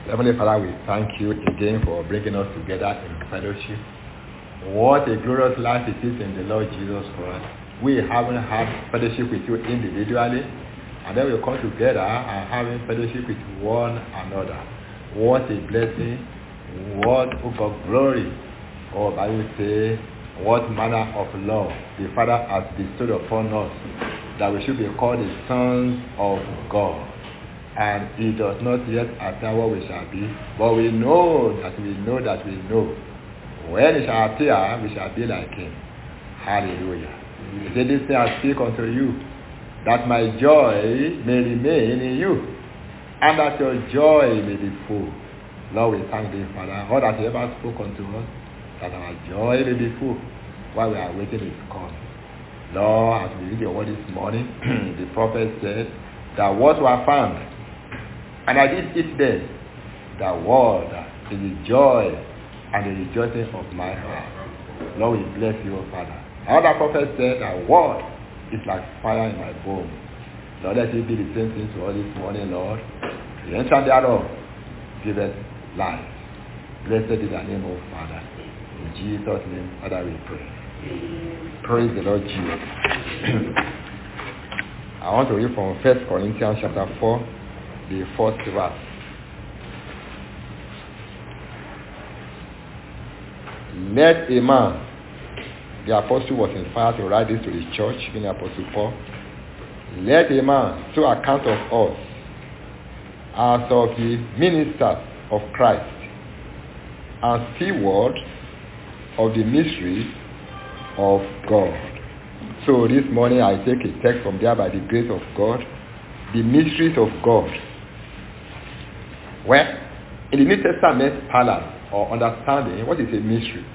Heavenly Father, we thank you again for bringing us together in fellowship. What a glorious life it is in the Lord Jesus Christ. We haven't had fellowship with you individually, and then we come together and having fellowship with one another. What a blessing. What, oh God, glory. Oh, Bible say, what manner of love the Father has bestowed upon us, that we should be called the sons of God. And it does not yet appear what we shall be, but we know that we know that we know. When it shall appear, we shall be like him. Hallelujah. He said, this thing I speak unto you, that my joy may remain in you, and that your joy may be full. Lord, we thank thee, Father, all that you ever spoke unto us, that our joy may be full while we are waiting his call. Lord, as we read your word this morning, the prophet said, that what were found, and I did eat them, the word is the joy and the rejoicing of my heart. Lord, we bless you, Father. Another prophet said, the word is like fire in my bones. Lord, let it be the same thing to us this morning, Lord. The entrance thereof giveth life. Blessed is the name of Father. In Jesus' name, Father, we pray. Praise the Lord Jesus. I want to read from 1 Corinthians chapter 4, the first verse. Let a man, the apostle was inspired to write this to the church, being Apostle Paul. Let a man so account of us as of the ministers of Christ, and stewards of the mysteries of God. So this morning I take a text from there by the grace of God, the mysteries of God. Well, in the New Testament parlance or understanding, what is a mystery?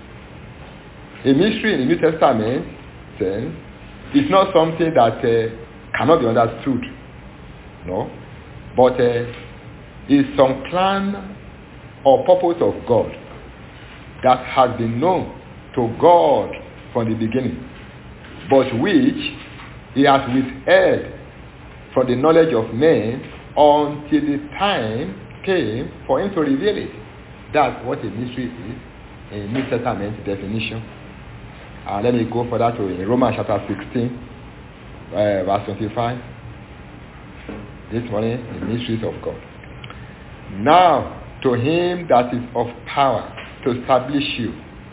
A mystery in the New Testament sense is not something that cannot be understood, no, but is some plan or purpose of God that has been known to God from the beginning, but which he has withheld from the knowledge of men until the time came for him to reveal it. That's what a mystery is in New Testament definition. And let me go further to in Romans chapter 16, verse 25. This morning, the mysteries of God. Now, to him that is of power to establish you,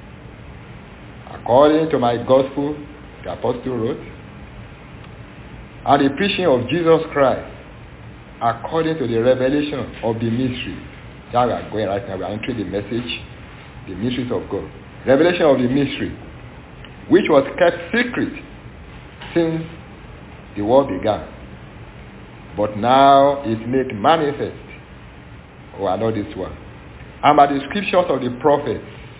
according to my gospel, the apostle wrote, and the preaching of Jesus Christ, according to the revelation of the mystery. That we are going right now. We are entering the message, the mysteries of God. Revelation of the mystery, which was kept secret since the world began, but now is made manifest. Oh, I know this one. And by the scriptures of the prophets,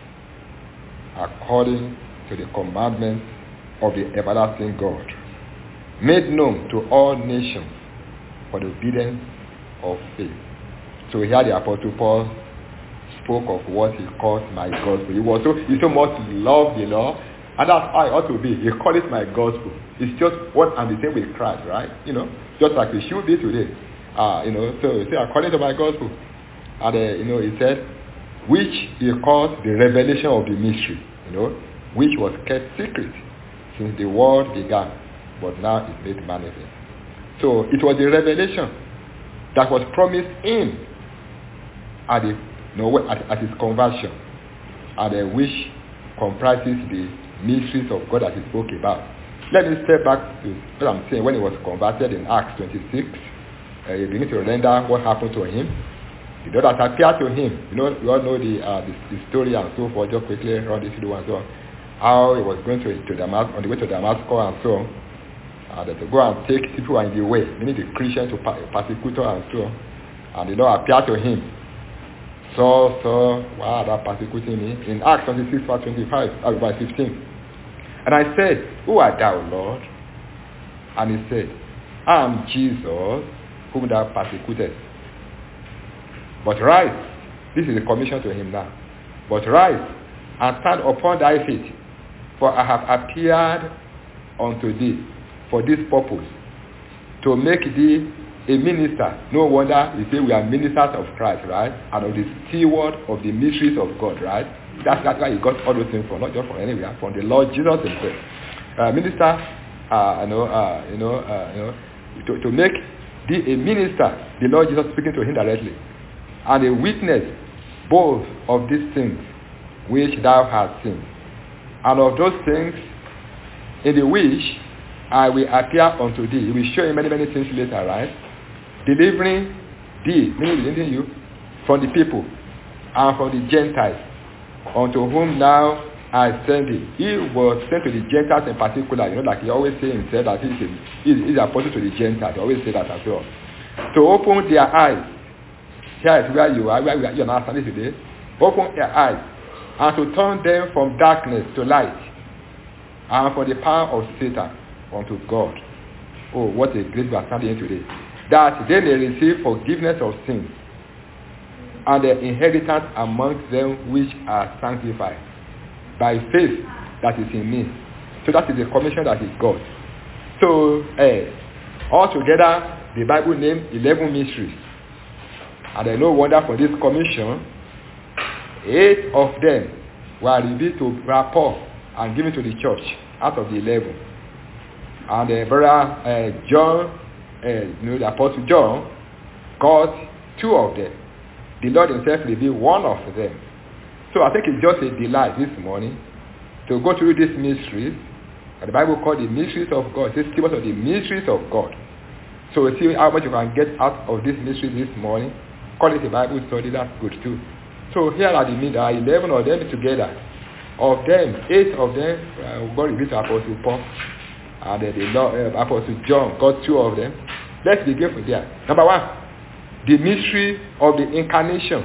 according to the commandments of the everlasting God, made known to all nations for the obedience of faith. So here the Apostle Paul spoke of what he called my gospel. He so much loved the law, and that's how it ought to be. He called it my gospel. It's just what I'm the same with Christ, right? Just like we should be today. So according to my gospel. And he said, which he called the revelation of the mystery, which was kept secret since the world began, but now it's made manifest. So it was the revelation that was promised him at his conversion, and which comprises the mysteries of God that he spoke about. Let me step back to what I'm saying. When he was converted in Acts 26, he began to render what happened to him. The Lord that appeared to him. We all know the story and so forth. Just quickly run this through and so on. How he was going to Damascus, on the way to Damascus and so on. To go and take people who are in the way, meaning the Christians to persecutor and so on. And the Lord appeared to him. So, why are they persecuting me? In Acts 26, verse 25, verse 15. And I said, who art thou, Lord? And he said, I am Jesus, whom thou persecutest. But rise, this is a commission to him now. But rise and stand upon thy feet, for I have appeared unto thee for this purpose, to make thee a minister, no wonder you say we are ministers of Christ, right? And of the steward of the mysteries of God, right? That's why he got all those things from, not just from anywhere, from the Lord Jesus himself. Minister, to make a minister, the Lord Jesus speaking to him directly, and a witness both of these things which thou hast seen, and of those things in the which I will appear unto thee. He will show you many, many things later, right? Delivering thee, meaning delivering you, from the people and from the Gentiles, unto whom now I send thee. He was sent to the Gentiles in particular, like he always say himself that he's the apostle to the Gentiles. He always say that as well. To open their eyes. Here is where you are now standing today. Open their eyes, and to turn them from darkness to light, and from the power of Satan unto God. Oh, what a great we are standing in today. That they may receive forgiveness of sins, and the inheritance amongst them which are sanctified by faith that is in me. So that is the commission that is God. So altogether the Bible named 11 mysteries, and no wonder for this commission, 8 of them were revealed to Paul and given to the church out of the 11. And brother John, the apostle John, got 2 of them. The Lord himself revealed 1 of them. So I think it's just a delight this morning to go through these mysteries. And the Bible called the mysteries of God. It says, give us of the mysteries of God. So see how much you can get out of this mystery this morning. Call it a Bible study, that's good too. So here are there are 11 of them together. Of them, 8 of them, God revealed to Apostle Paul. And the Apostle John got 2 of them. Let's begin from there. Number 1, the mystery of the incarnation.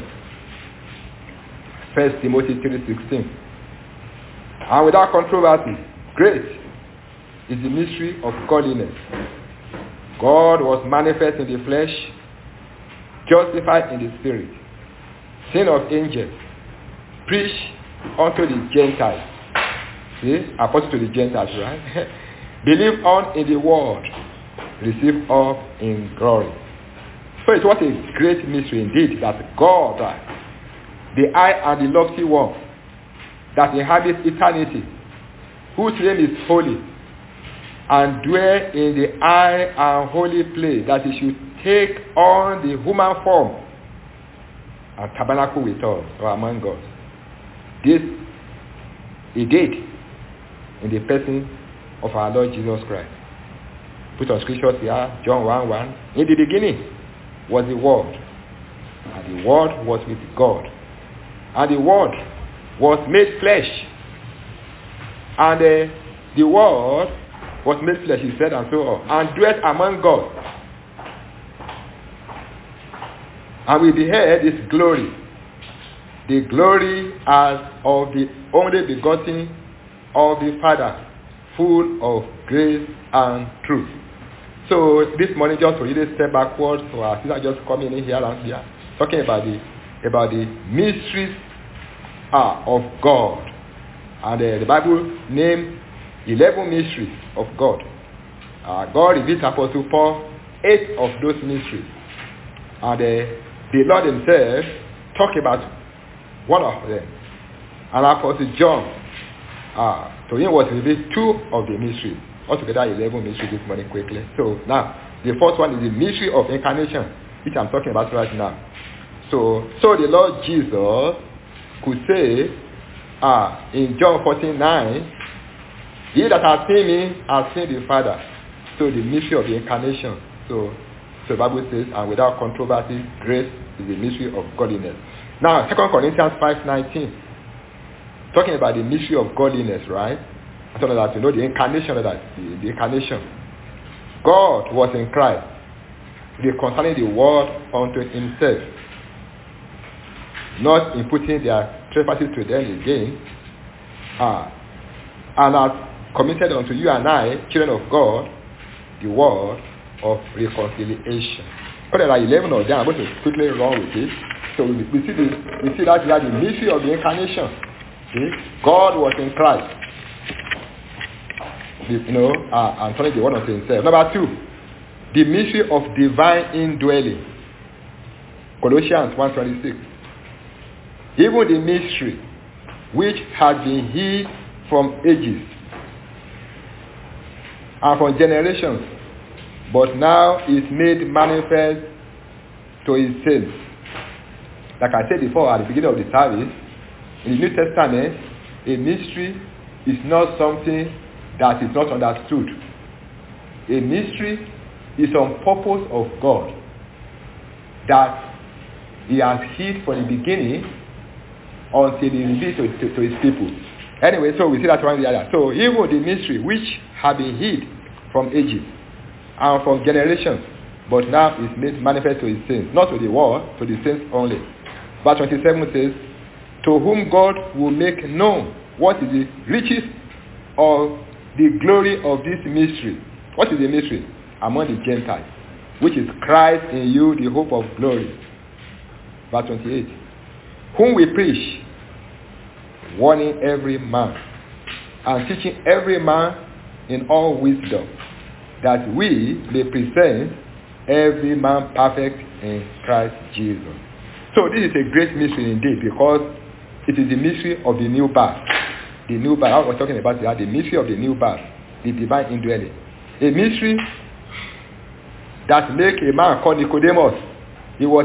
1 Timothy 3:16. And without controversy, great is the mystery of godliness. God was manifest in the flesh, justified in the spirit, seen of angels, preached unto the Gentiles. See, apostle to the Gentiles, right? Believe on in the word, receive up in glory. So it was a great mystery indeed that God, the high and the lofty one, that inhabits eternity, whose name is holy, and dwell in the high and holy place, that he should take on the human form and tabernacle with us, or among us. This he did in the person of our Lord Jesus Christ. Put on scriptures here, John 1:1. In the beginning was the Word, and the Word was with God, and the Word was made flesh, and the Word was made flesh, he said, and so on, and dwelt among God, and we beheld his glory, the glory as of the only begotten of the Father, full of grace and truth. So this morning, just to really step backwards, so our sister just coming in here and here, talking about the mysteries of God. And the Bible named 11 mysteries of God. God revealed to Apostle Paul 8 of those mysteries. And the Lord himself talked about one of them. And Apostle John, to him was revealed 2 of the mysteries. Altogether 11 mysteries this morning quickly. So now, the first one is the mystery of incarnation, which I'm talking about right now. So the Lord Jesus could say in John 14:9, he that has seen me has seen the Father. So the mystery of the incarnation. So the Bible says, and without controversy, grace is the mystery of godliness. Now, 2 Corinthians 5:19, talking about the mystery of godliness, right? I told you that the incarnation of that, the incarnation. God was in Christ, reconciling the world unto himself, not imputing their trespasses to them again, and has committed unto you and I, children of God, the word of reconciliation. But there are 11 of them. I'm going to quickly run with it. So we see that we have the mystery of the incarnation. See? God was in Christ, and turning the word unto himself. Number 2, the mystery of divine indwelling. Colossians 1:26. Even the mystery which had been hid from ages and from generations, but now is made manifest to his saints. Like I said before at the beginning of the service, in the New Testament, a mystery is not something that is not understood. A mystery is on purpose of God that he has hid from the beginning until he revealed to his people. Anyway, so we see that one the other. So even the mystery which had been hid from ages and from generations, but now is made manifest to his saints, not to the world, to the saints only. Verse 27 says, to whom God will make known what is the riches of the glory of this mystery. What is the mystery? Among the Gentiles, which is Christ in you, the hope of glory. Verse 28. Whom we preach, warning every man, and teaching every man in all wisdom, that we may present every man perfect in Christ Jesus. So this is a great mystery indeed, because it is the mystery of the new birth. The new birth, I was talking about that, the mystery of the new birth, the divine indwelling. A mystery that make a man called Nicodemus. He was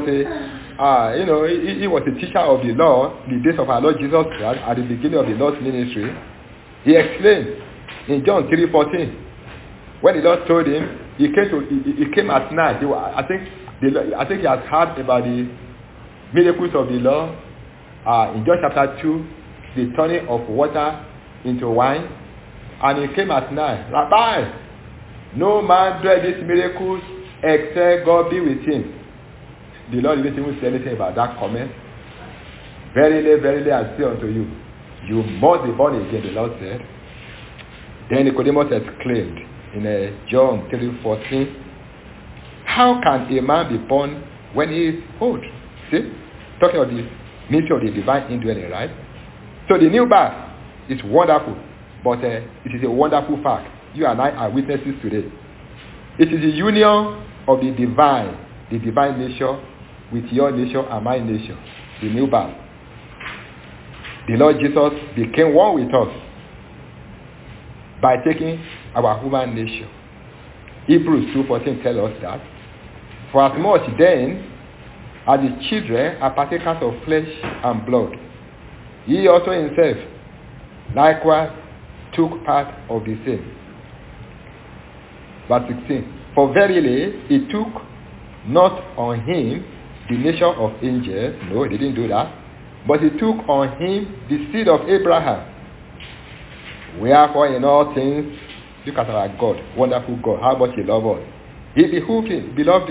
he was a teacher of the law in the days of our Lord Jesus Christ at the beginning of the Lord's ministry. He explained in John 3:14, when the Lord told him, he came at night. I think he has heard about the miracles of the law. In John chapter 2, the turning of water into wine, and he came at night. Rabbi, no man doeth these miracles except God be with him. The Lord didn't even say anything about that comment. Verily, verily, I say unto you, you must be born again, the Lord said. Then Nicodemus exclaimed in John 3:14, how can a man be born when he is old? See? Talking about the mystery of the divine indwelling, right? So the new birth is wonderful, but it is a wonderful fact. You and I are witnesses today. It is the union of the divine nature with your nature and my nature, the new birth. The Lord Jesus became one with us by taking our human nature. Hebrews 2:14 tells us that, for as much then as the children are partakers of flesh and blood, he also himself likewise took part of the same. Verse 16, for verily he took not on him the nature of angels, no, he didn't do that, but he took on him the seed of Abraham. Wherefore in all things, look at our God, wonderful God, how much he loves us. He behooved him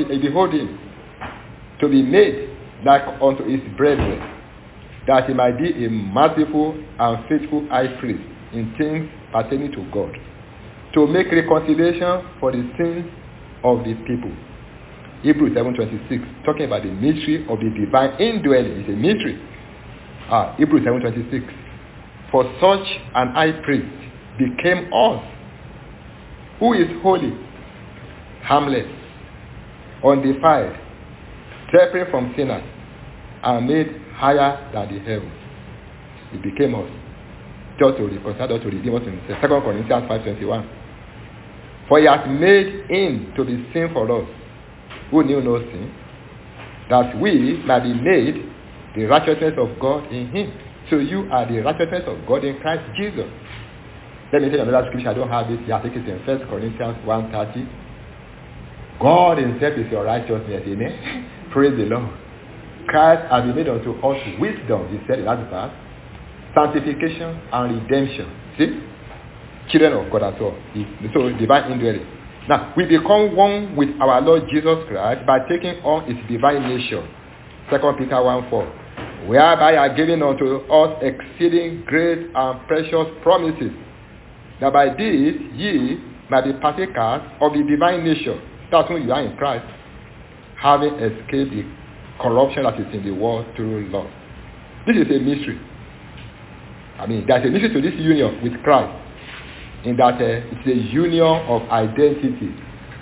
to be made like unto his brethren, that he might be a merciful and faithful high priest in things pertaining to God, to make reconciliation for the sins of the people. Hebrews 7:26, talking about the mystery of the divine indwelling. It's a mystery. Hebrews 7:26, for such an high priest became us, who is holy, harmless, undefiled, separate from sinners, and made higher than the heavens. He became us, just to reconcile us, to redeem us himself. 2 Corinthians 5:21. For he has made him to be sin for us, who knew no sin, that we might be made the righteousness of God in him. So you are the righteousness of God in Christ Jesus. Let me tell you another scripture. I don't have it here. I think it's in 1 Corinthians 1:30. God himself is your righteousness. Amen. Praise the Lord. Christ has been made unto us wisdom, he said in that verse, sanctification and redemption. See? Children of God as well. So divine indwelling. Now, we become one with our Lord Jesus Christ by taking on his divine nature. 2 Peter 1:4. Whereby are given unto us exceeding great and precious promises, that by this ye might be partakers of the divine nature. That's when you are in Christ, having escaped the corruption that is in the world through love. This is a mystery. There's a mystery to this union with Christ, in that it's a union of identity.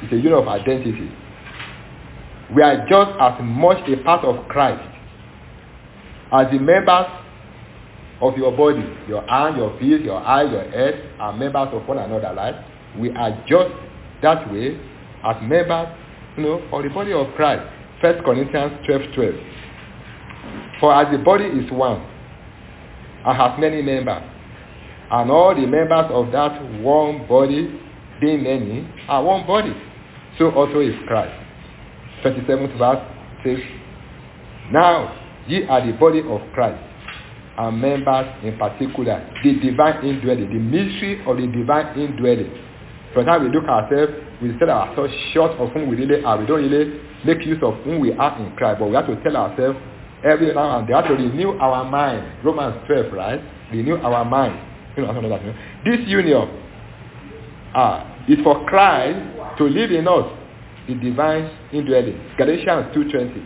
It's a union of identity. We are just as much a part of Christ as the members of your body. Your hand, your feet, your eye, your head are members of one another, right? We are just that way as members, of the body of Christ. 1 Corinthians 12:12. For as the body is one and has many members, and all the members of that one body, being many, are one body, so also is Christ. 27th verse says, now ye are the body of Christ, and members in particular, the divine indwelling, the mystery of the divine indwelling. From time we look at ourselves, we tell ourselves short of whom we really are. We don't really make use of whom we are in Christ, but we have to tell ourselves every now and then. We have to renew our mind. Romans 12, right? Renew our mind. This union is for Christ to live in us, the divine indwelling. Galatians 2:20.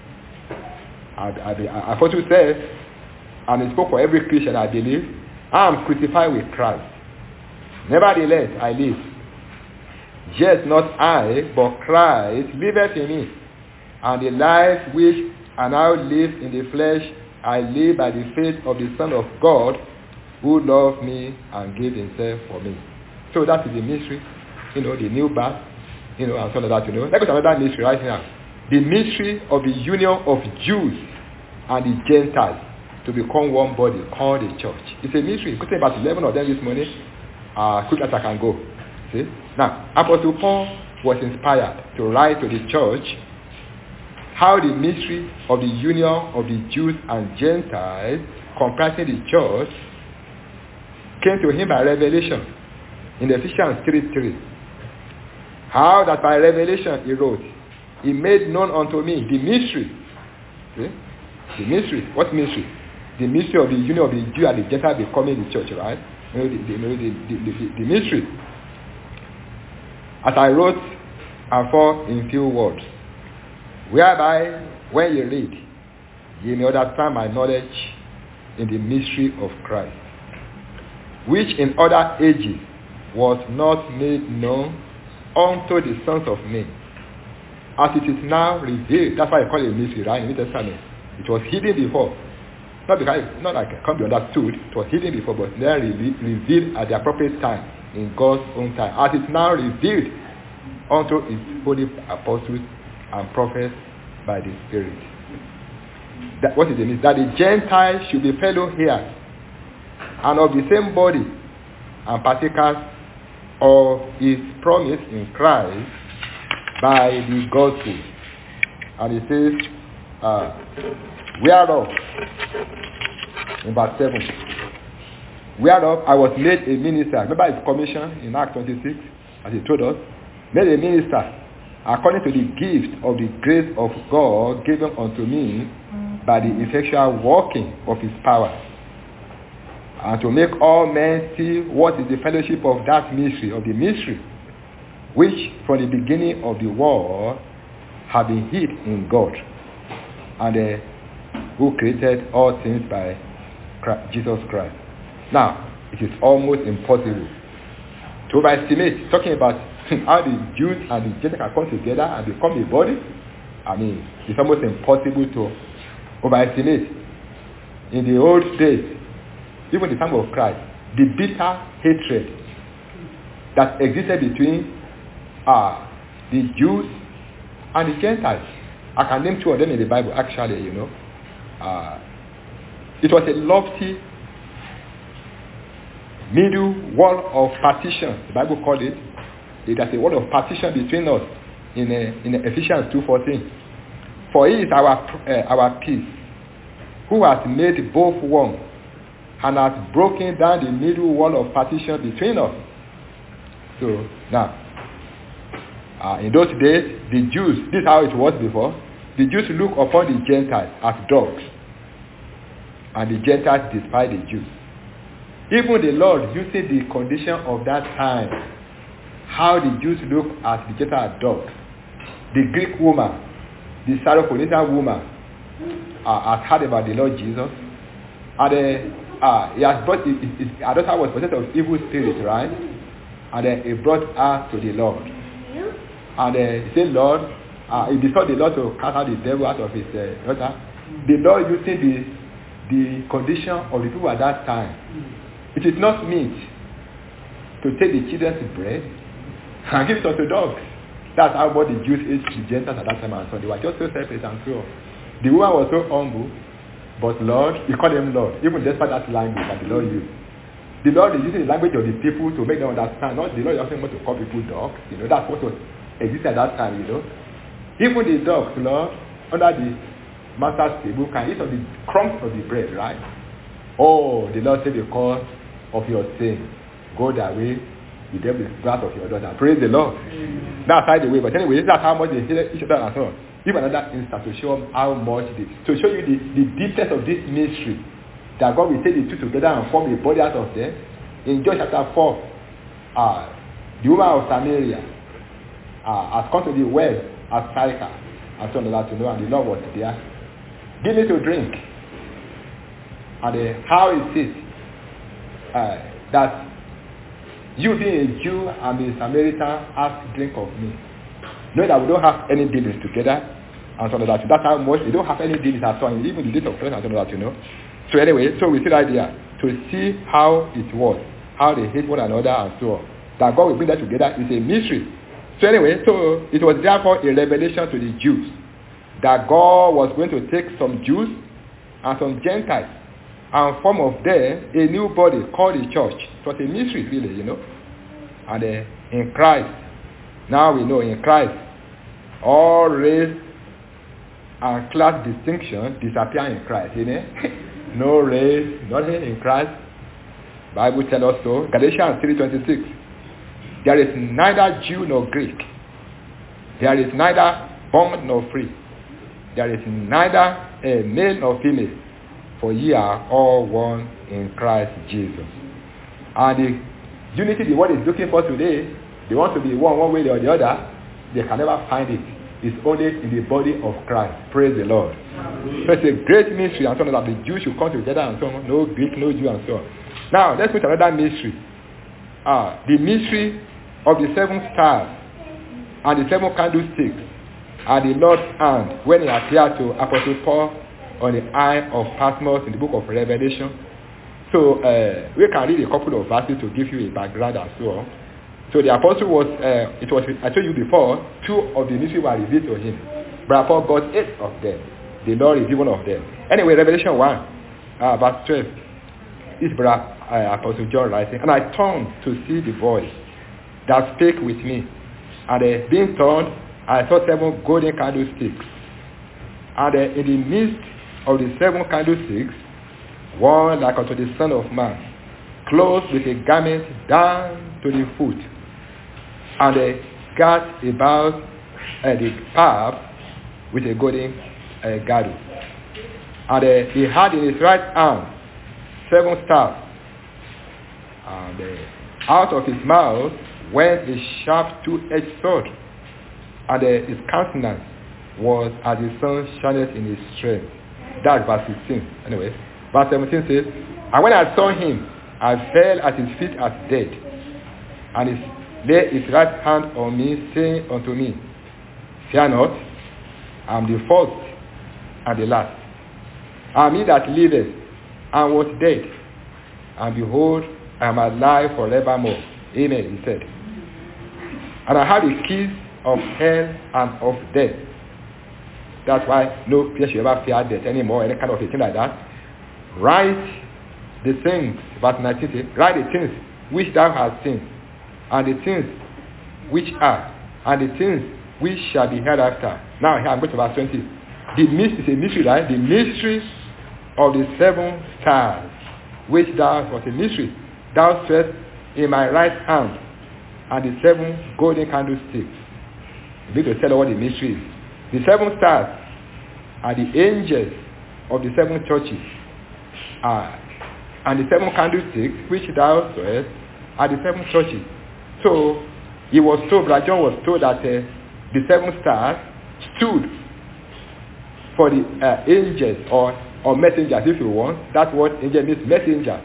Apostle says, and he spoke for every Christian, I believe, I am crucified with Christ. Nevertheless, I live. Yet not I, but Christ liveth in me. And the life which I now live in the flesh, I live by the faith of the Son of God, who loved me and gave himself for me. So that is the mystery, the new birth, and so that, Let's go to another mystery right now. The mystery of the union of Jews and the Gentiles to become one body, called the church. It's a mystery. You could say about 11 of them this morning, quick as I can go. See? Now, Apostle Paul was inspired to write to the church how the mystery of the union of the Jews and Gentiles comprising the church came to him by revelation in Ephesians 3:3. How that by revelation he wrote, he made known unto me the mystery. See? The mystery. What mystery? The mystery of the union of the Jew and the Gentile becoming the church, right? The mystery. As I wrote afore in few words, whereby when you read, you may understand my knowledge in the mystery of Christ, which in other ages was not made known unto the sons of men, as it is now revealed. That's why I call it a mystery, right? In the New Testament, it was hidden before. Not like it can't be understood. It was hidden before, but then revealed at the appropriate time, in God's own time. As it's now revealed unto his holy apostles and prophets by the Spirit. That, what is it mean? That the Gentiles should be fellow heirs and of the same body and partakers of his promise in Christ by the gospel. And it says, whereof, in verse 7, whereof I was made a minister. Remember his commission in Acts 26, as he told us, made a minister according to the gift of the grace of God given unto me by the effectual working of his power, and to make all men see what is the fellowship of that mystery, of the mystery, which from the beginning of the world have been hid in God, and who created all things by Jesus Christ. Now, it is almost impossible to overestimate, talking about how the Jews and the Gentiles can come together and become a body. I mean, it's almost impossible to overestimate. In the old days, even the time of Christ, the bitter hatred that existed between the Jews and the Gentiles. I can name two of them in the Bible, actually, It was a lofty middle wall of partition. The Bible called it. It has a wall of partition between us in Ephesians 2:14. For he is our peace, who has made both one, and has broken down the middle wall of partition between us. So now, in those days, the Jews, this is how it was before, the Jews look upon the Gentiles as dogs, and the Gentiles despise the Jews. Even the Lord, using the condition of that time, how the Jews look at the Gentiles as dogs. The Greek woman, the Syrophoenician woman, has heard about the Lord Jesus, and he has brought her daughter was possessed of evil spirits, right? And then he brought her to the Lord. And he said, Lord, he besought the Lord to cast out the devil out of his daughter. The Lord using the condition of the people at that time. It is not meat to take the children's bread and give it unto dogs. That's how much the Jews ate the Gentiles at that time and so they were just so selfish and so on. The woman was so humble, but Lord, he called him Lord, even despite that language that the Lord used. The Lord is using the language of the people to make them understand. Not the Lord doesn't want to call people dogs. That's what was existed at that time. Even the dogs, Lord, under the master's table can eat of the crumbs of the bread, right? Oh, the Lord said, because of your sin, go that way. The devil is glad of your daughter. Praise the Lord. That's how the way. But anyway, that's how much they hated each other and so on. Give another instance to show how much it is. To show you the deepness of this mystery. That God will take the two together and form a body out of them. In John chapter 4, the woman of Samaria has come to the well as Sychar and so on to know, and the Lord was there. Give me to drink. And how is it that you being a Jew and a Samaritan ask drink of me? Know that we don't have any dealings together and so on that. That's how much we don't have any dealings at all, even the date of Christ and so on that. So anyway, so we see that idea to see how it was, how they hate one another and so on. That God will bring that together is a mystery. So anyway, so it was therefore a revelation to the Jews that God was going to take some Jews and some Gentiles and form of them a new body called the church. It was a mystery really, And in Christ, now we know in Christ, all race and class distinction disappear in Christ, No race, nothing in Christ. Bible tells us so. Galatians 3:26. There is neither Jew nor Greek. There is neither bond nor free. There is neither a male nor female. For ye are all one in Christ Jesus. And the unity the world is looking for today, they want to be one way or the other, they can never find it. It's only in the body of Christ. Praise the Lord. So it's a great mystery and so on that the Jews should come together and so on. No Greek, no Jew and so on. Now, let's put another mystery. The mystery of the 7 stars and the 7 candlesticks and the Lord's hand when he appeared to Apostle Paul on the Isle of Patmos in the book of Revelation. So, we can read a couple of verses to give you a background and so on. So the apostle was, I told you before, 2 of the mysteries were revealed to him. But Paul got 8 of them. The Lord is one of them. Anyway, Revelation 1, verse 12. This brother, Apostle John writing, and I turned to see the voice that spake with me. And being turned, I saw 7 golden candlesticks. And in the midst of the 7 candlesticks, one like unto the Son of Man, clothed with a garment down to the foot, and girt about the path with a golden girdle. And he had in his right hand 7 stars, and out of his mouth went a sharp 2-edged sword, and his countenance was as the sun shineth in his strength. That's verse 16. Anyway, verse 17 says, and when I saw him, I fell at his feet as dead, and he laid his right hand on me, saying unto me, fear not, I am the first and the last. I am he that liveth and was dead, and behold, I am alive forevermore. Amen, he said. And I have the keys of hell and of death. That's why no fear shall ever fear death anymore, any kind of a thing like that. Write the things, verse 19 says, write the things which thou hast seen, and the things which are, and the things which shall be hereafter. Now here I'm going to verse 20. The mystery is a mystery, right? The mystery of the 7 stars, which thou was a mystery. Thou sawest in my right hand, and the 7 golden candlesticks. You need to tell what the mystery is. The 7 stars are the angels of the 7 churches. And the 7 candlesticks which thou sawest are the 7 churches. So he was told, Brother John was told that the 7 stars stood for the angels or messengers, if you want. That's what angel means, messenger.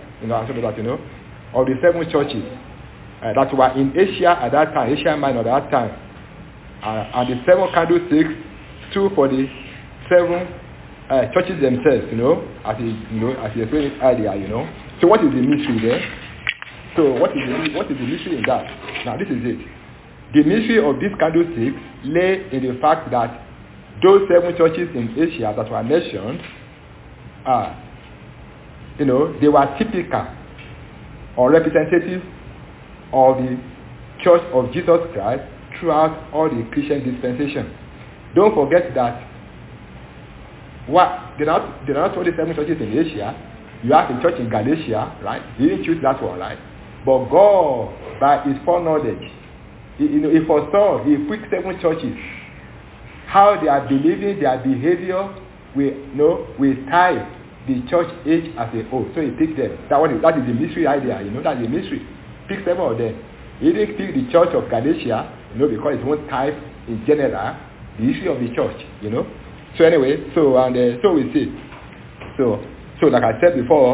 Of the 7 churches that were in Asia at that time, Asia Minor at that time. And the 7 candlesticks stood for the 7 churches themselves, as he explained it earlier, So what is the mystery there? So what is the mystery in that? Now this is it. The mystery of these candlesticks lay in the fact that those 7 churches in Asia that were mentioned, they were typical or representative of the Church of Jesus Christ throughout all the Christian dispensation. Don't forget that there are not only 7 churches in Asia. You have a church in Galatia, right? He didn't choose that one, right? But God, by his foreknowledge, he foresaw, he picked 7 churches. How they are believing, their behavior will tie the church age as a whole. So he picked them. That is the mystery idea, that's the mystery. Pick 7 of them. He didn't pick the church of Galatia, because it won't tie in general the history of the church, So anyway, so we see. So like I said before,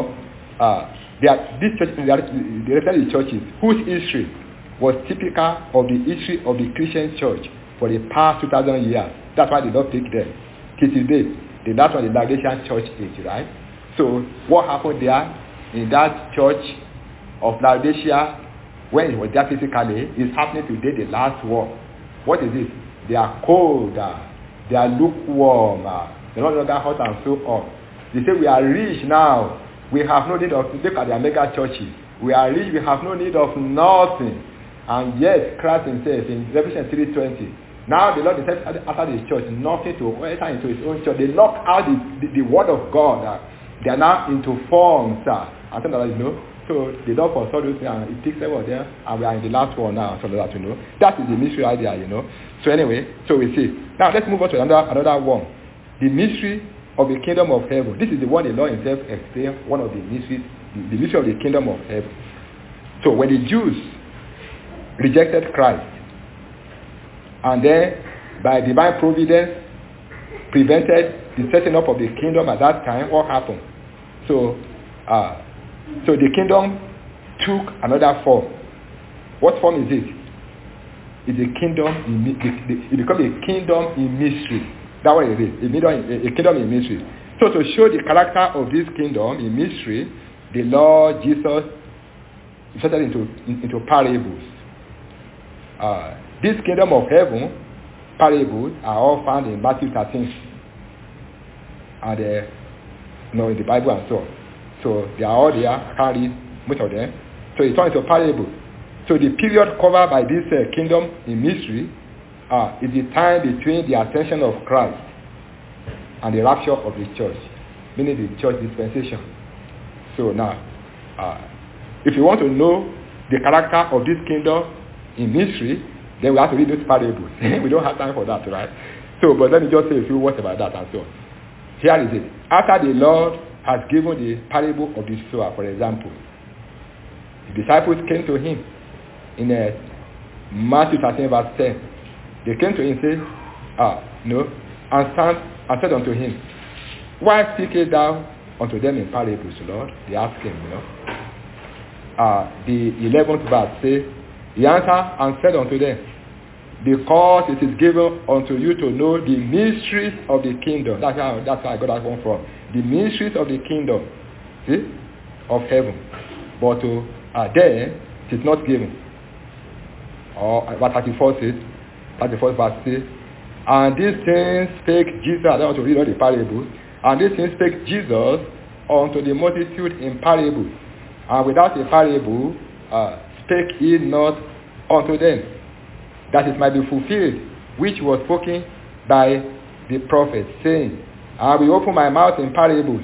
these churches, the churches whose history was typical of the history of the Christian church for the past 2,000 years. That's why they don't pick them. Till today, that's why the Laodicean church age, right? So what happened there in that church of Laodicea when it was there physically is happening today, the last war. What is it? They are cold, they are lukewarm, they're not longer hot and so on. They say we are rich now. We have no need of, look at their mega churches. We are rich, we have no need of nothing. And yet, Christ himself in Revelation 3:20, now the Lord said after the church, nothing to enter into his own church. They knock out the word of God. They are now into forms. And so that, so the Lord foresaw those things, and it takes them of them, and we are in the last one now. So that that is the mystery idea, So anyway, so we see. Now let's move on to another one. The mystery of the kingdom of heaven. This is the one the Lord himself explained, one of the mysteries, the mystery of the kingdom of heaven. So when the Jews rejected Christ, and then by divine providence prevented the setting up of the kingdom at that time, what happened? So the kingdom took another form. What form is it? It's a kingdom it becomes a kingdom in mystery. That's what it is. A kingdom in mystery. So to show the character of this kingdom in mystery, the Lord Jesus inserted into parables. This kingdom of heaven parables are all found in Matthew 13 and in the Bible and so on. So they are all there. I can't read most of them. So it turns into parables. So the period covered by this kingdom in mystery is the time between the ascension of Christ and the rapture of the church, meaning the church dispensation. So now, if you want to know the character of this kingdom in mystery, then we have to read those parables. We don't have time for that, right? So, but let me just say a few words about that and so on. Here is it. After the Lord has given the parable of the sower, for example, the disciples came to him in Matthew 13 verse 10. They came to him and said unto him, why speakest thou unto them in parables, Lord? They asked him, The 11th verse says, he answered and said unto them, because it is given unto you to know the mysteries of the kingdom. That's how I got that one from. The mysteries of the kingdom, see, of heaven. But to them, it is not given. Or verse 34 says, 34th verse says, and these things spake Jesus. I don't want to read all the parables. And these things spake Jesus unto the multitude in parables. And without a parable, spake he not unto them, that it might be fulfilled, which was spoken by the prophet, saying, I will open my mouth in parables.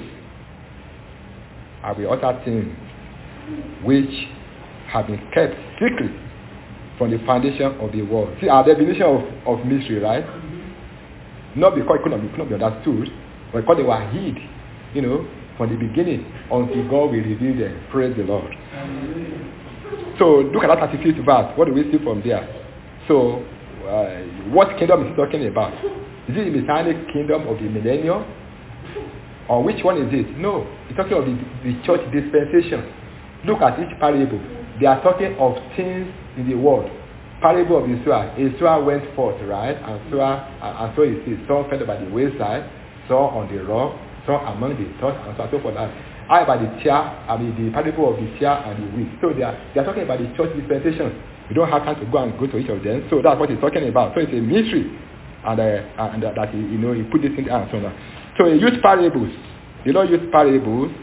I will utter things which have been kept secret from the foundation of the world. See, our definition of mystery, right? Not because it could not be understood, but because they were hid, from the beginning until God will reveal them. Praise the Lord. So look at that 35th verse. What do we see from there? So what kingdom is he talking about? Is it the Messianic kingdom of the millennium? Or which one is it? No. He's talking of the church dispensation. Look at each parable. They are talking of things in the world. parable of the sower. A sower went forth, right? And so you see, some fell by the wayside, some on the rock, some among the thorns, and so on and so forth. How about the parable of the tear and the wheat? So they are talking about the church dispensation. We don't have time to go to each of them. So that's what he's talking about. So it's a mystery, and that he put this in and so on. So he used parables. The Lord used parables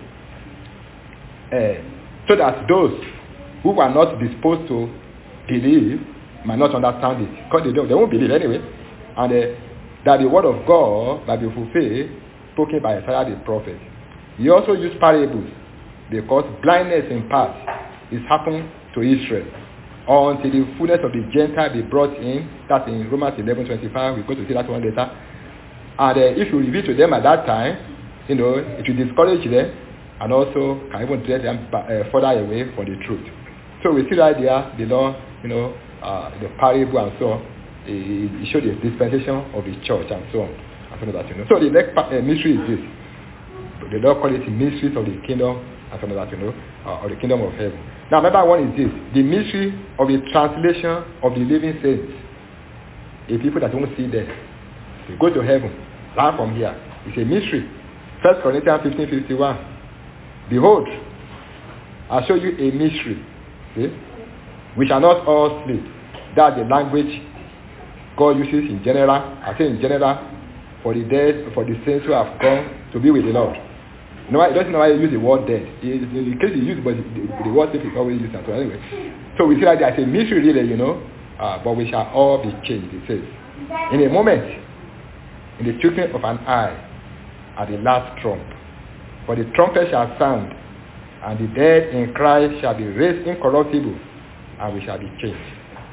so that those who were not disposed to believe might not understand it, because they won't believe anyway, and that the word of God might be fulfilled, spoken by Isaiah the prophet. He also used parables because blindness in part is happening to Israel until the fullness of the Gentile be brought in. That's in Romans 11:25. We're going to see that one later. And if you reveal to them at that time, it will discourage them and also can even drive them further away from the truth. So we see right there, the Lord, the parable and so on. It showed the dispensation of the church and so on. So the next mystery is this. The Lord calls it the mysteries of the kingdom and some of that, or the kingdom of heaven. Now, another one is this: the mystery of the translation of the living saints. A people that won't see death, they go to heaven. Learn from here. It's a mystery. 1 Corinthians 15:51. Behold, I show you a mystery. See? We shall not all sleep. That's the language God uses in general. I say in general, for the dead, for the saints who have gone to be with the Lord. It doesn't know why you use the word dead. In case you use it, but the word sleep is always used. So anyway, so we see that there's a mystery really, but we shall all be changed, it says. In a moment, in the twinkling of an eye, at the last trump. For the trumpet shall sound, and the dead in Christ shall be raised incorruptible, and we shall be changed.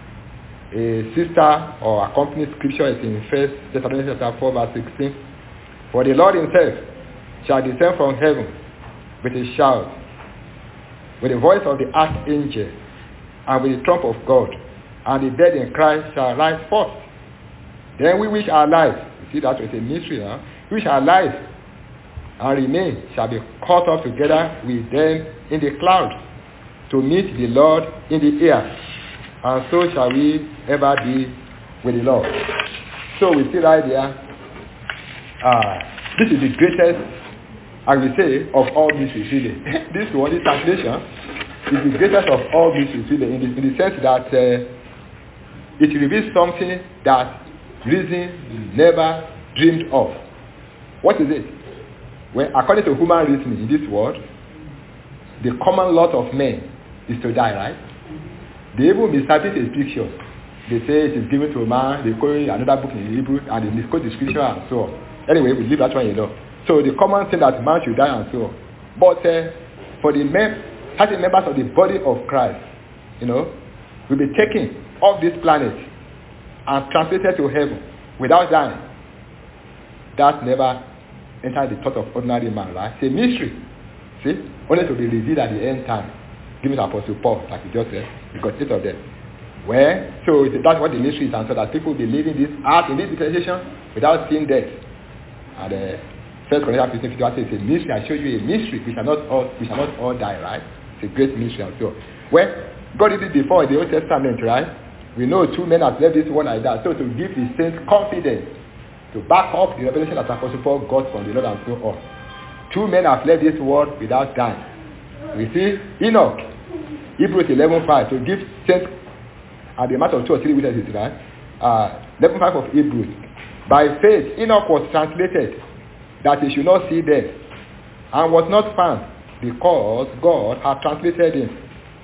A sister or accompanying scripture is in 1 Thessalonians 4 verse 16. For the Lord himself shall descend from heaven with a shout, with the voice of the archangel, and with the trump of God, and the dead in Christ shall rise first. Then we which are alive, you see that was a mystery now, which are alive and remain shall be caught up together with them in the clouds to meet the Lord in the air, and so shall we ever be with the Lord. So we see right there, this is the greatest, I will say, of all mysteries really. This one, this translation, is the greatest of all mysteries really, in the sense that it reveals something that reason never dreamed of. What is it? Well, according to human reasoning in this world, the common lot of men is to die, right? They even misrepresent a picture. They say it is given to a man, they call it another book in Hebrew, and they misquote the scripture and so on. Anyway, we leave that one alone. So the common thing that man should die and so on. But for the certain members of the body of Christ, will be taken off this planet and translated to heaven without dying. That never entered the thought of ordinary man, right? It's a mystery. See? Only to be revealed at the end time. Given to Apostle Paul, like he just said, because 8 of them. Well, so that's what the mystery is, and so that people believe in this art, in this dispensation, without seeing death. And 1 Corinthians 15:51 says, it's a mystery. I show you a mystery. We shall not all die, right? It's a great mystery and so. Well, God did it before in the Old Testament, right? We know 2 men have left this world like that. So to give the saints confidence, to back up the revelation that Apostle Paul got from the Lord and so on. 2 men have left this world without dying. We see Enoch, Hebrews 11:5, to give saints at the amount of 2 or 3 witnesses, right? 11:5 of Hebrews. By faith, Enoch was translated that he should not see death, and was not found because God had translated him.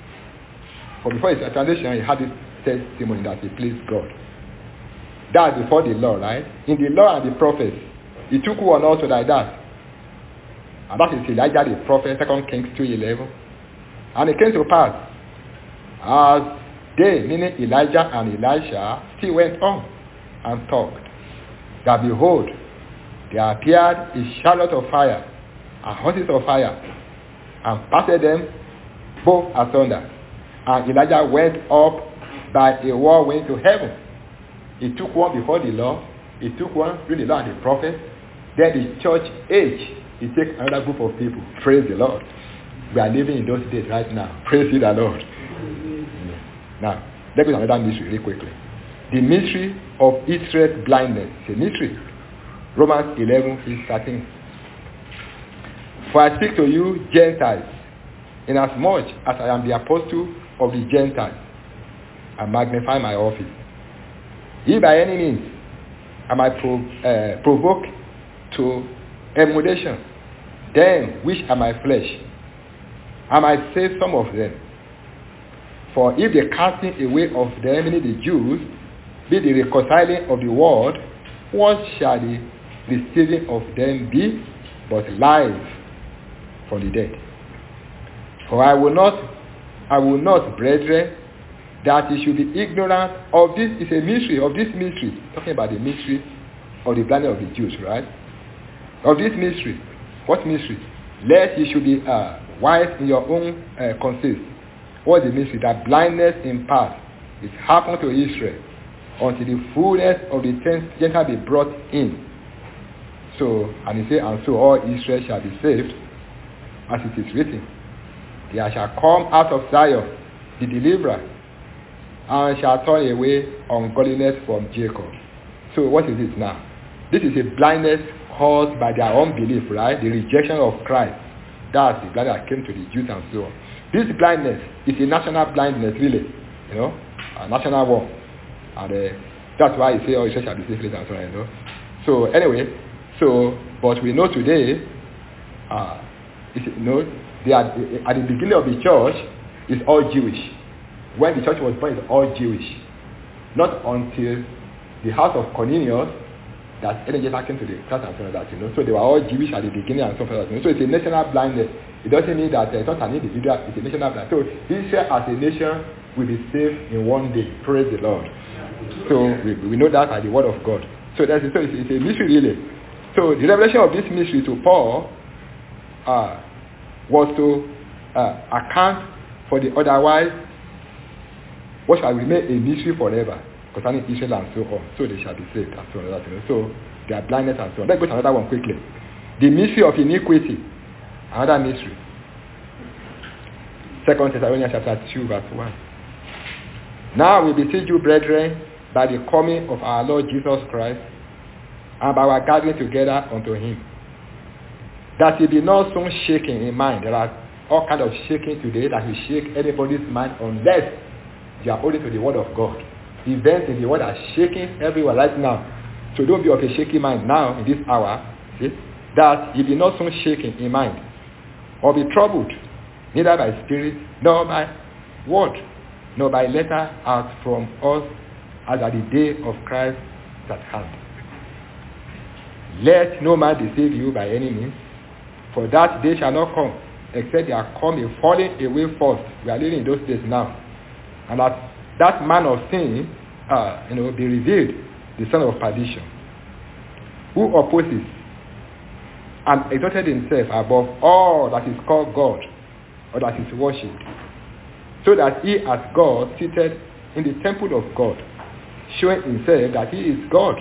For before his translation, he had this testimony that he pleased God. That's before the law, right? In the law and the prophets, he took one also like that. And that is Elijah the prophet, 2 Kings 2:11. And it came to pass, as they, meaning Elijah and Elisha, still went on and talked, that behold, there appeared a chariot of fire, and horses of fire, and parted them both asunder. And Elijah went up by a whirlwind to heaven. He took one before the law, he took one through the law and the prophet. Then the church age, he takes another group of people. Praise the Lord. We are living in those days right now. Praise the Lord. Now, Let's go to another mystery really quickly. The mystery of Israel's blindness is a mystery. Romans 11 verse 13. For I speak to you Gentiles, inasmuch as I am the apostle of the Gentiles, I magnify my office. If by any means I might provoke to emulation them which are my flesh, I might save some of them. For if the casting away of them, meaning the Jews, be the reconciling of the world, what shall the receiving of them be but life from the dead? For I will not, brethren, that you should be ignorant of this. Is a mystery, of this mystery. Talking about the mystery of the blindness of the Jews, right? Of this mystery. What mystery? Lest you should be wise in your own conceit. What is the mystery? That blindness in part is happened to Israel until the fullness of the Gentiles be brought in. So, and he said, and so all Israel shall be saved, as it is written. There shall come out of Zion the deliverer, and shall turn away ungodliness from Jacob. So what is it now? This is a blindness caused by their unbelief, right? The rejection of Christ. That's the blindness that came to the Jews and so on. This blindness is a national blindness, really. You know, a national one. And that's why he says, oh, Israel shall be saved and so on, you know. So anyway, but we know today, they are, at the beginning of the church, it's all Jewish. When the church was born, it's all Jewish. Not until the house of Cornelius that any Gentile came to the church and so on that, you know. So they were all Jewish at the beginning and so on. So it's a national blindness. It doesn't mean that it's not an individual, it's a national blindness. So Israel as a nation will be saved in one day. Praise the Lord. So we know that by the word of God. So it's a mystery really. So the revelation of this mystery to Paul was to account for the otherwise what shall remain a mystery forever concerning Israel and so on. So they shall be saved and so on. So they are blindness and so on. Let's go to another one quickly. The mystery of iniquity. Another mystery. 2 Thessalonians chapter 2 verse 1. Now we beseech you, brethren, by the coming of our Lord Jesus Christ, and by our gathering together unto him, that ye be not so shaken in mind. There are all kinds of shaking today that will shake anybody's mind unless you are holding to the word of God. Events in the world are shaking everywhere right now. So don't be of a shaky mind now in this hour. See? That ye be not so shaken in mind, or be troubled, neither by spirit, nor by word, nor by letter as from us, as at the day of Christ at hand. Let no man deceive you by any means, for that day shall not come, except there come a falling away first. We are living in those days now. And that man of sin, be revealed, the son of perdition, who opposes and exalted himself above all that is called God, or that is worshipped, so that he as God seated in the temple of God, showing himself that he is God.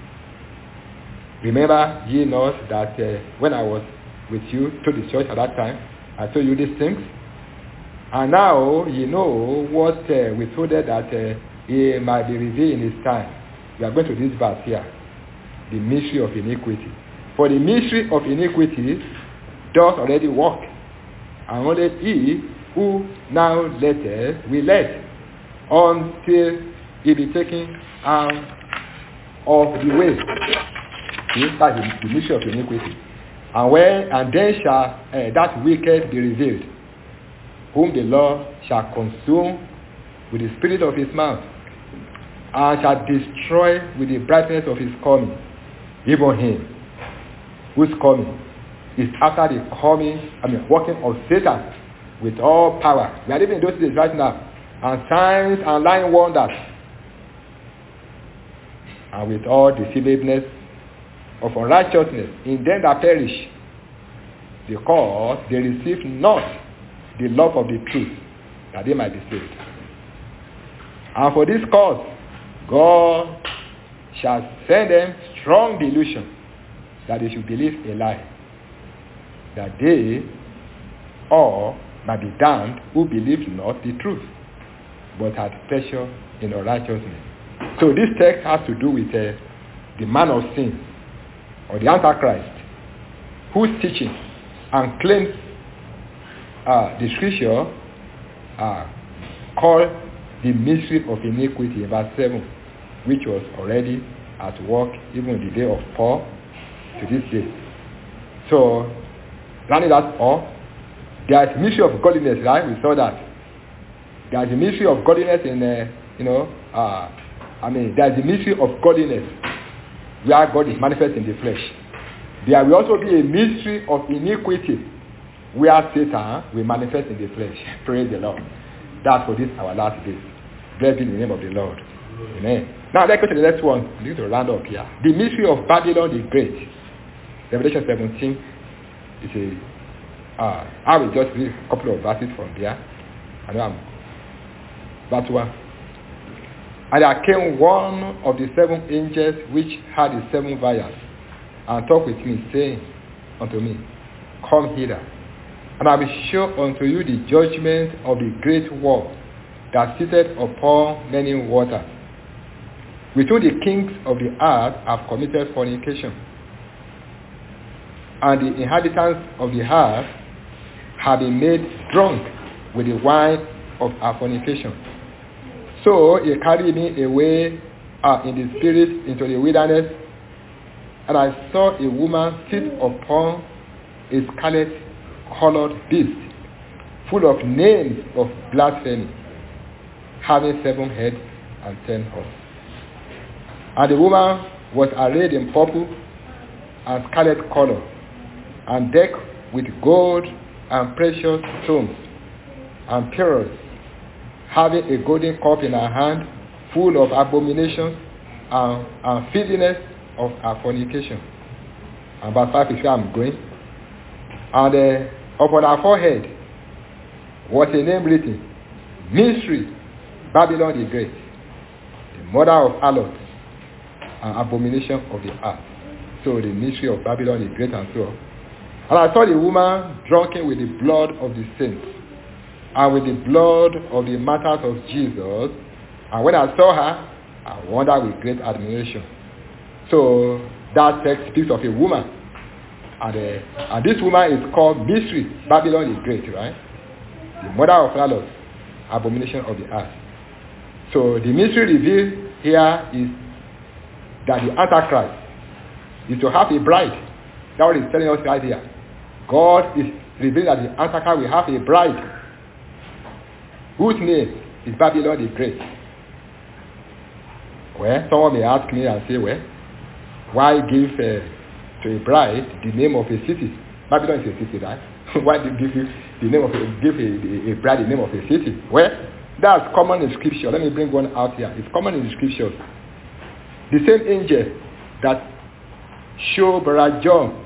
Remember ye not that when I was with you to the church at that time, I told you these things? And now ye know what we told her, that he might be revealed in his time. We are going to this verse here. The mystery of iniquity. For the mystery of iniquity does already work. And only he who now letteth will let, until he be taken out of the way. That's the mystery of iniquity. And then shall that wicked be revealed, whom the Lord shall consume with the spirit of his mouth, and shall destroy with the brightness of his coming, even him whose coming is after the working of Satan with all power. We are living in those days right now, and signs and lying wonders, and with all deceivableness of unrighteousness in them that perish, because they receive not the love of the truth, that they might be saved. And for this cause, God shall send them strong delusion, that they should believe a lie, that they all might be damned who believe not the truth, but had pleasure in unrighteousness. So this text has to do with the man of sin, or the Antichrist, whose teaching and claims the scripture called the mystery of iniquity in verse 7, which was already at work even in the day of Paul to this day. So, running that off, there is mystery of godliness, right? We saw that. There is a mystery of godliness in, there is a mystery of godliness where God is manifest in the flesh. There will also be a mystery of iniquity where Satan will manifest in the flesh. Praise the Lord. That's for this our last day. Blessed be the name of the Lord. Amen. Now let's go to the next one. We need to round up here. The mystery of Babylon the Great. Revelation 17 is I will just read a couple of verses from there. Verse 1. And there came one of the 7 angels which had the 7 vials, and talked with me, saying unto me, Come hither, and I will show unto you the judgment of the great war that sitteth upon many waters, with whom the kings of the earth have committed fornication, and the inhabitants of the earth have been made drunk with the wine of her fornication. So he carried me away in the spirit into the wilderness, and I saw a woman sit upon a scarlet-colored beast, full of names of blasphemy, having 7 heads and 10 horns. And the woman was arrayed in purple and scarlet color, and decked with gold and precious stones and pearls, having a golden cup in her hand, full of abominations and filthiness of her fornication. And verse 5 is where I'm going. And upon her forehead was a name written, Mystery, Babylon the Great, the mother of harlots and abomination of the earth. So the mystery of Babylon the Great and so on. And I saw the woman drunken with the blood of the saints, and with the blood of the martyrs of Jesus. And when I saw her, I wondered with great admiration. So that text speaks of a woman. And this woman is called Mystery, Babylon the Great, right? The mother of harlots, abomination of the earth. So the mystery revealed here is that the Antichrist is to have a bride. That's what he's telling us right here. God is revealing that the Antichrist will have a bride, whose name is Babylon the Great. Well, someone may ask me and say, well, why give to a bride the name of a city? Babylon is a city, right? Why do you give a bride the name of a city? Well, that's common in scripture. Let me bring one out here. It's common in the scriptures. The same angel that showed Brother John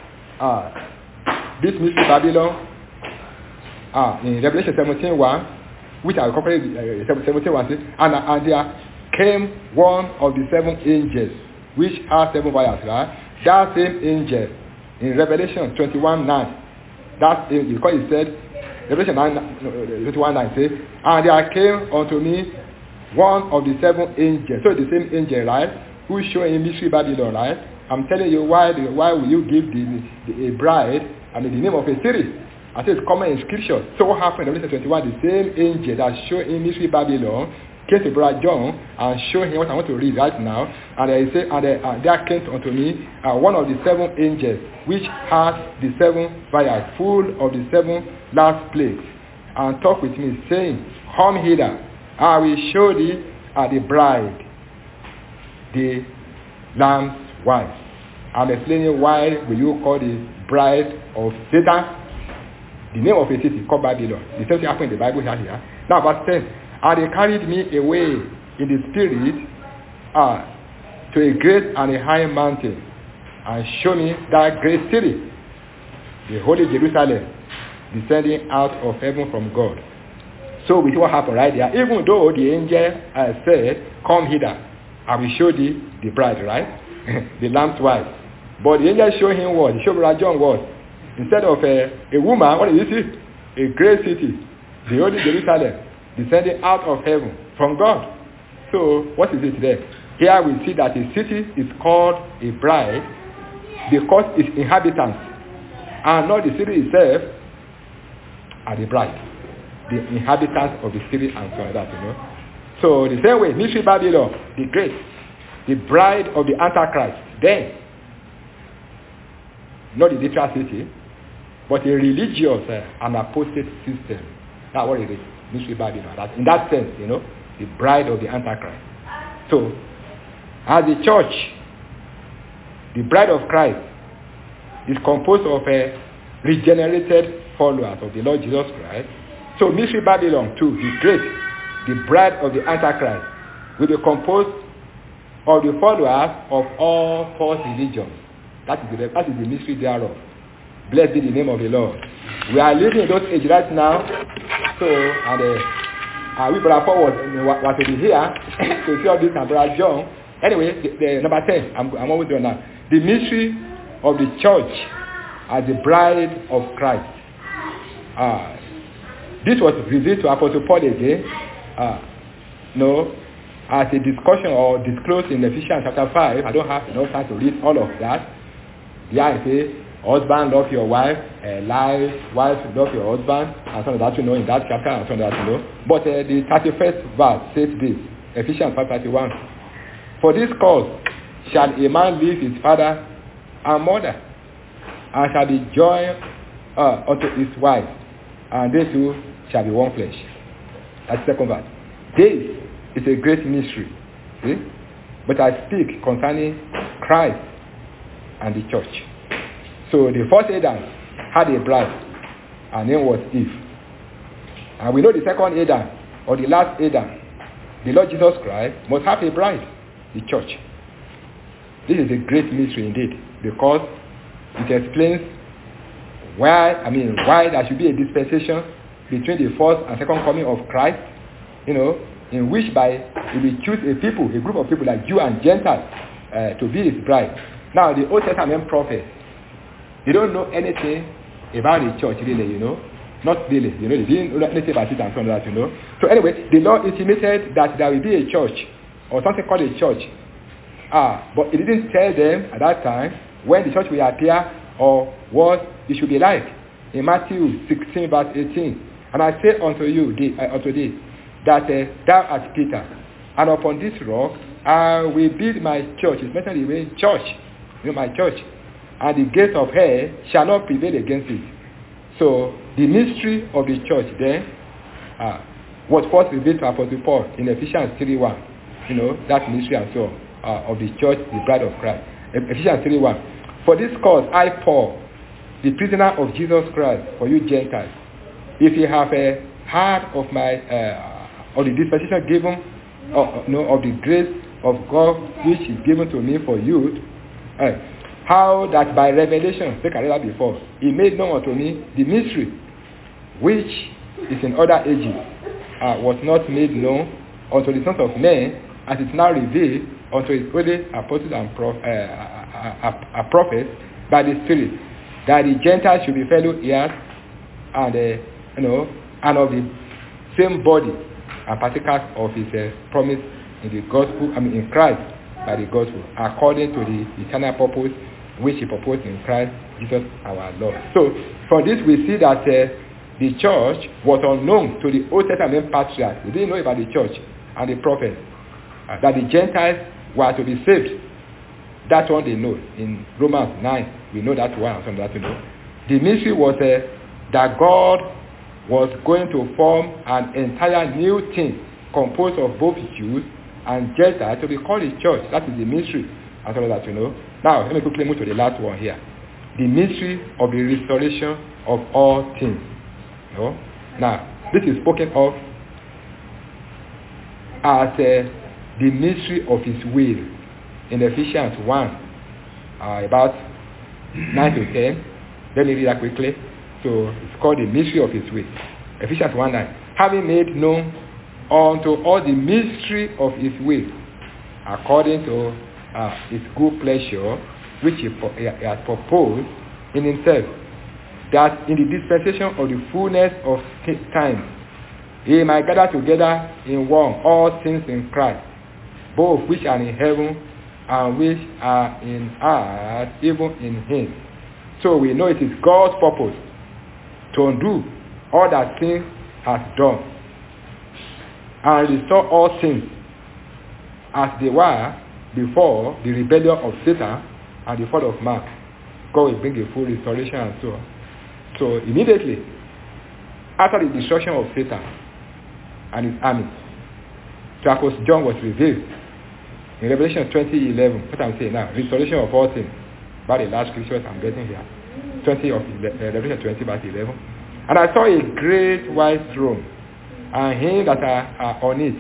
this mystery Babylon in Revelation 17:1, which I copied 17:1 says, and there came one of the 7 angels which had 7 vials, right? That same angel in Revelation 21:9, that angel, because he said, Revelation 21:9 says, and there came unto me one of the 7 angels. So the same angel, right, who is showing mystery Babylon, right? I'm telling you why will you give a bride and the name of a city? I say it's common in scripture. So what happened in Revelation 21? The same angel that showed him mystery Babylon came to Brother John and showed him what I want to read right now. And he said, and there came unto me one of the 7 angels, which has the 7 vials full of the 7 last plagues, and talked with me, saying, Come hither, I will show thee the bride, the Lamb's wife. I'm explaining why will you call the bride of Satan the name of a city called Babylon. The same thing happened in the Bible here. Now verse 10. And they carried me away in the spirit to a great and a high mountain, and showed me that great city, the holy Jerusalem, descending out of heaven from God. So we see what happened right there. Even though the angel said, Come hither, I will show thee the bride, right? The Lamb's wife. But the angel showed him what? He showed Brother John what? Instead of a woman, what did you see? A great city, the holy Jerusalem, descending out of heaven from God. So what is it there? Here we see that a city is called a bride because its inhabitants are not the city itself, are the bride. The inhabitants of the city and so on that, So the same way, Mystery Babylon, the great, the bride of the Antichrist, then, not the literal city, but a religious and apostate system. That's what it is, Mystery Babylon. That, in that sense, the bride of the Antichrist. So, as the church, the bride of Christ is composed of regenerated followers of the Lord Jesus Christ. So Mystery Babylon too, the great, the bride of the Antichrist, will be composed of the followers of all false religions. That is the mystery thereof. Blessed be the name of the Lord. We are living in those ages right now. So, and we Brother Paul was to be here to see all this, and Brother John. Anyway, the number 10, I'm always doing that. The mystery of the church as the bride of Christ. This was revealed to Apostle Paul again, as a discussion or disclosed in Ephesians chapter 5. I don't have enough time to read all of that. Yeah, I say, husband, love your wife, wife, love your husband, and some of that in that chapter, and some of that But the 31st verse says this, Ephesians 5:31. For this cause shall a man leave his father and mother, and shall be joined unto his wife, and they two shall be one flesh. That's the second verse. This is a great mystery. See? But I speak concerning Christ and the church. So the first Adam had a bride, and name was Eve. And we know the second Adam, or the last Adam, the Lord Jesus Christ, must have a bride, the church. This is a great mystery indeed, because it explains why there should be a dispensation between the first and second coming of Christ, in which by he will choose a group of people like Jew and Gentile to be his bride. Now the Old Testament prophets, they don't know anything about the church really, not really, they didn't know anything about it and so on that, So anyway, the Lord intimated that there will be a church, or something called a church. But he didn't tell them at that time when the church will appear or what it should be like. In Matthew 16 verse 18, and I say unto you, unto thee, that thou art Peter, and upon this rock I will build my church. It's mentioned the word church, my church, and the gate of hell shall not prevail against it. So the mystery of the church then was first revealed to Apostle Paul in Ephesians 3:1. That mystery and so of the church, the bride of Christ. Ephesians 3:1. For this cause I, Paul, the prisoner of Jesus Christ, for you Gentiles, if you have heard of my of the dispensation given of the grace of God which is given to me for you, how that by revelation, take I read that before, he made known unto me the mystery which is in other ages was not made known unto the sons of men, as it now revealed unto his holy apostles and prophets by the Spirit, that the Gentiles should be fellow heirs and and of the same body and partakers of his promise in the gospel, in Christ by the gospel, according to the eternal purpose which he proposed in Christ Jesus our Lord. So from this we see that the church was unknown to the Old Testament patriarchs. They didn't know about the church and the prophets, that the Gentiles were to be saved. That's what they know. In Romans 9, we know that one, and that the mystery was that God was going to form an entire new thing composed of both Jews and Gentiles to be called the church. That is the mystery, and all that Now, let me quickly move to the last one here. The mystery of the restoration of all things. Now, this is spoken of as the mystery of his will in Ephesians 1, about 9 to 10. Let me read that quickly. So it's called the mystery of his will. Ephesians 1:9. Having made known unto all the mystery of his will, according to his good pleasure, which he has proposed in himself, that in the dispensation of the fullness of time he might gather together in one all things in Christ, both which are in heaven and which are in earth, even in him. So we know it is God's purpose to undo all that sin has done and restore all things as they were before the rebellion of Satan and the fall of man. God will bring a full restoration and so on. So immediately after the destruction of Satan and his army, to Apostle John was revealed in Revelation 20:11. What I'm saying now, restoration of all things. By the last scriptures I'm getting here, Revelation 20 verse 11. And I saw a great white throne, and him that are on it,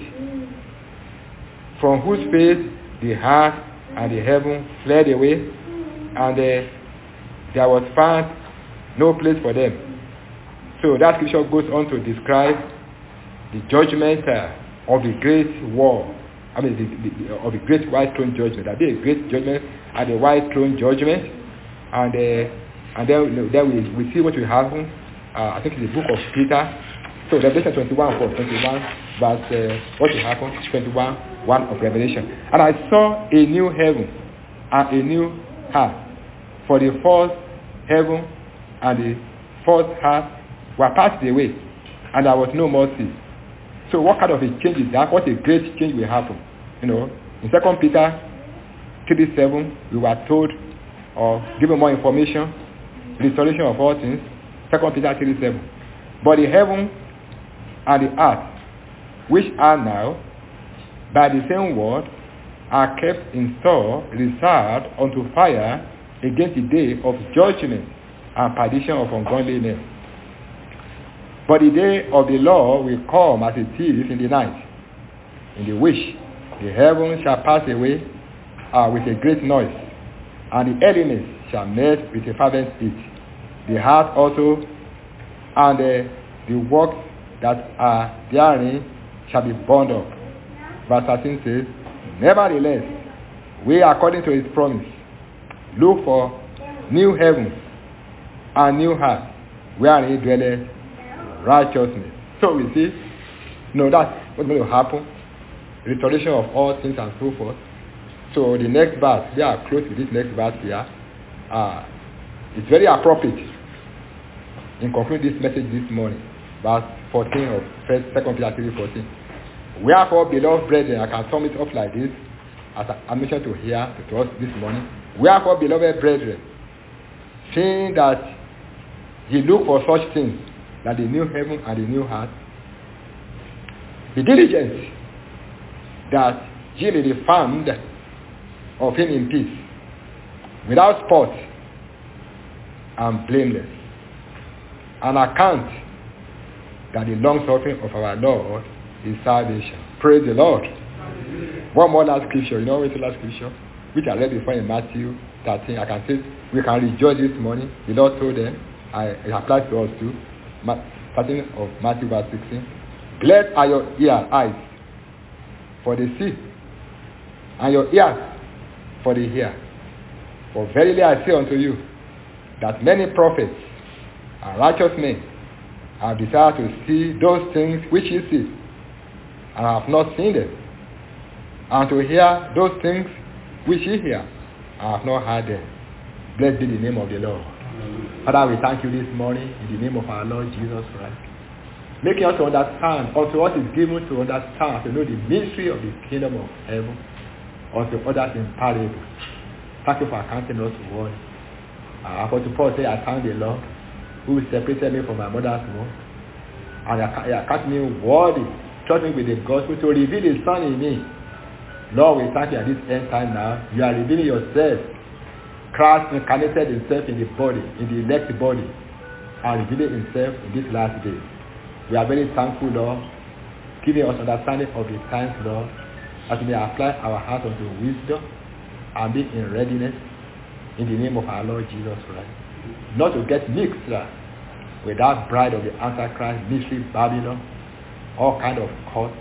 from whose face the earth and the heaven fled away, and there was found no place for them. So that scripture goes on to describe the judgment of the great war. I mean, of the great white throne judgment. There will be a great judgment at the white throne judgment, and then we see what will happen. I think it's the book of Peter. So Revelation 21 verse what will happen? 1 of Revelation. And I saw a new heaven and a new earth, for the first heaven and the first earth were passed away, and there was no more sea. So what kind of a change is that? What a great change will happen. In 2 Peter 3:7, we were told or given more information, restoration of all things. 2 Peter 3:7. But the heaven and the earth, which are now by the same word, are kept in store, reserved unto fire against the day of judgment and perdition of ungodliness. But the day of the Lord will come as a thief in the night, in the which the heavens shall pass away with a great noise, and the elements shall melt with a fervent heat. The earth also and the works that are therein shall be burned up. Verse 13 says, nevertheless, we, according to his promise, look for new heavens and new earth, wherein dwelleth righteousness. So we see, that's what's going to happen. Restoration of all things and so forth. So the next verse, we are close to this next verse here. It's very appropriate in concluding this message this morning. Verse 14 of 2 Peter 3:14. Wherefore, beloved brethren, I can sum it up like this, as I mentioned to us this morning. Wherefore, beloved brethren, seeing that ye look for such things, like the new heaven and the new earth, be diligent that ye may be found of him in peace, without spot and blameless, and account that the long suffering of our Lord is salvation. Praise the Lord. One more last scripture. What's the last scripture? Which I read before in Matthew 13. I can say we can rejoice this morning. The Lord told them, it applies to us too. 13 of Matthew verse 16. Blessed are your eyes, for the see, and your ears for the hear. For verily I say unto you, that many prophets and righteous men have desired to see those things which ye see, and have not seen them, and to hear those things which ye hear, and have not heard them. Blessed be the name of the Lord. Father, we thank you this morning in the name of our Lord Jesus Christ. Making us to understand, unto us is given to understand, to know the mystery of the kingdom of heaven, unto others in parables. Thank you for accounting us worthy. Apostle Paul said, I thank the Lord who separated me from my mother's womb, and account me worthy, trust me with the gospel to reveal his Son in me. Lord, we thank you at this end time now. You are revealing yourself. Christ incarnated himself in the body, in the elect body, and revealing himself in this last day. We are very thankful, Lord, giving us understanding of the times, Lord, as we may apply our hearts unto wisdom and be in readiness in the name of our Lord Jesus Christ. Not to get mixed with that bride of the Antichrist, mystery Babylon, all kind of cult,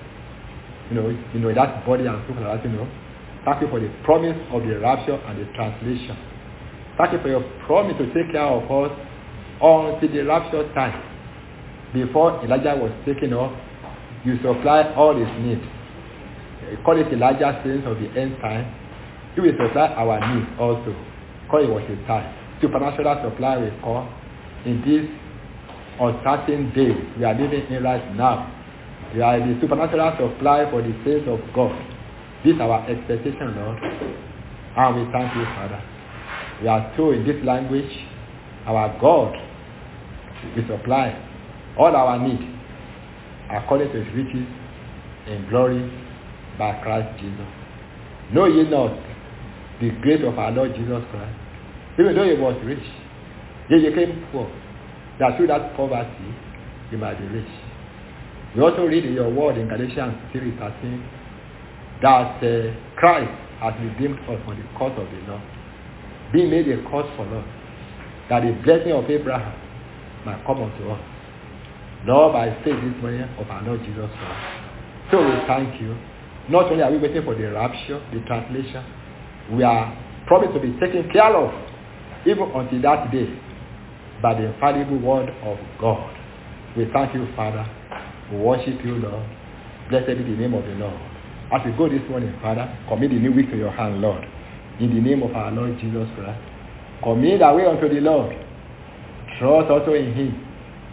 that body and so forth, Thank you for the promise of the rapture and the translation. Thank you for your promise to take care of us until the rapture time. Before Elijah was taken off, You supply all his needs. We call it the larger things of the end time. You will supply our needs also. Because it was a time. Supernatural supply we call in this uncertain days we are living in right now. We are the supernatural supply for the saints of God. This is our expectation, Lord. And we thank you, Father. We are told in this language, our God will supply all our needs according to his riches in glory by Christ Jesus. Know ye not the grace of our Lord Jesus Christ? Even though he was rich, yet he became poor, that through that poverty you might be rich. We also read in your word in Galatians 3:13 that Christ has redeemed us from the curse of the law, being made a curse for us, that the blessing of Abraham might come unto us. Lord, by faith this morning of our Lord Jesus Christ. So we thank you. Not only are we waiting for the rapture, the translation, we are promised to be taken care of even until that day by the infallible word of God. We thank you, Father. We worship you, Lord. Blessed be the name of the Lord. As we go this morning, Father, commit the new week to your hand, Lord. In the name of our Lord Jesus Christ. Commit our way unto the Lord. Trust also in him.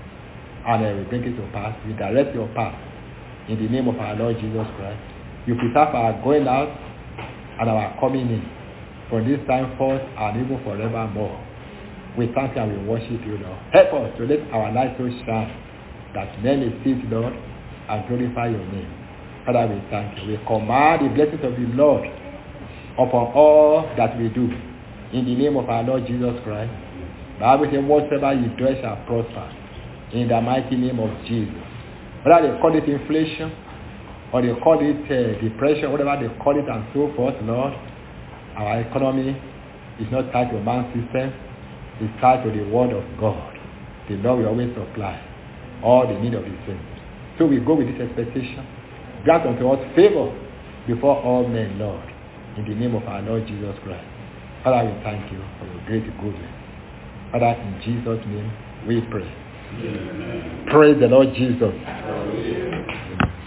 And we bring it to pass. We direct your path. In the name of our Lord Jesus Christ. You preserve our going out and our coming in. From this time forth and even forevermore. We thank you and we worship you, Lord. Help us to let our light so shine that men may see it, Lord, and glorify your name. Father, we thank you. We command the blessings of the Lord upon all that we do. In the name of our Lord Jesus Christ. The Bible says, whatsoever you do shall prosper. In the mighty name of Jesus. Whether they call it inflation, or they call it depression, whatever they call it and so forth, Lord, our economy is not tied to man's system. It's tied to the word of God. The Lord will always supply all the need of the saints. So we go with this expectation. Grant unto us favor before all men, Lord, in the name of our Lord Jesus Christ. Father, we thank you for your great goodness. Father, in Jesus' name we pray. Amen. Praise the Lord Jesus. Amen.